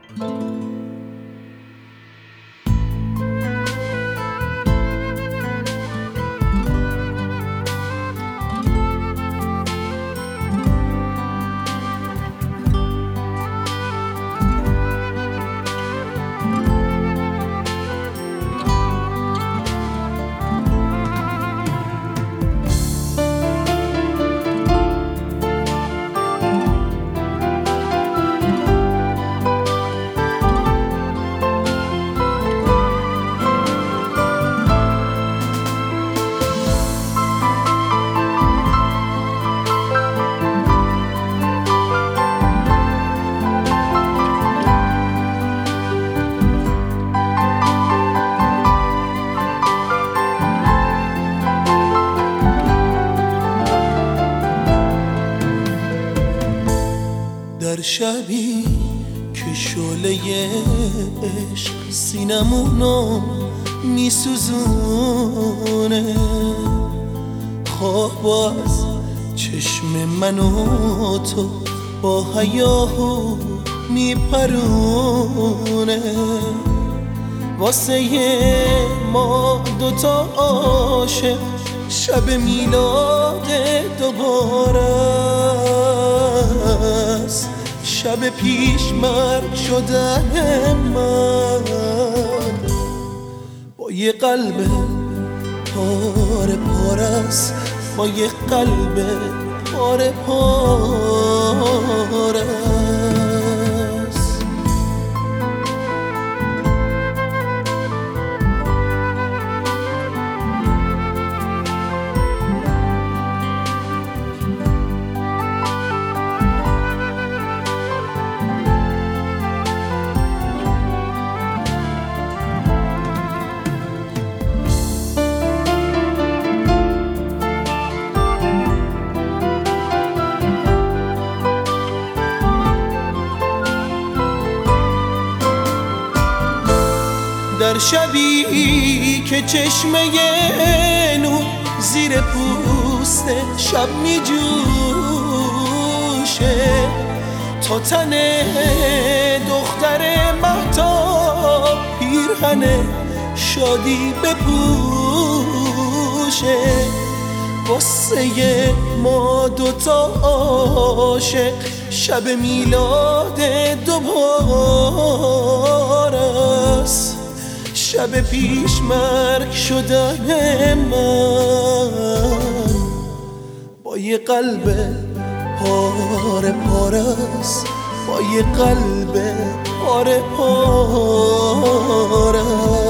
در شبی که شعله عشق سینمونو میسوزونه، خواب از چشم من و تو با هیاهو میپرونه. واسه ما دوتا عاشق شب میلاد دوباره است، شب پیش مرگ شدن من با یه قلب پاره پاره است، با یه قلب پاره پاره است. در شبی که چشمه نور زیر پوست شب می جوشه، تا تن دختر مهتاب پیرهن شادی بپوشه. واسه ما دوتا عاشق شب میلاد دوباره است، شب پیش مرگ شدن من با یه قلب پاره پاره است، با یه قلب پاره پاره.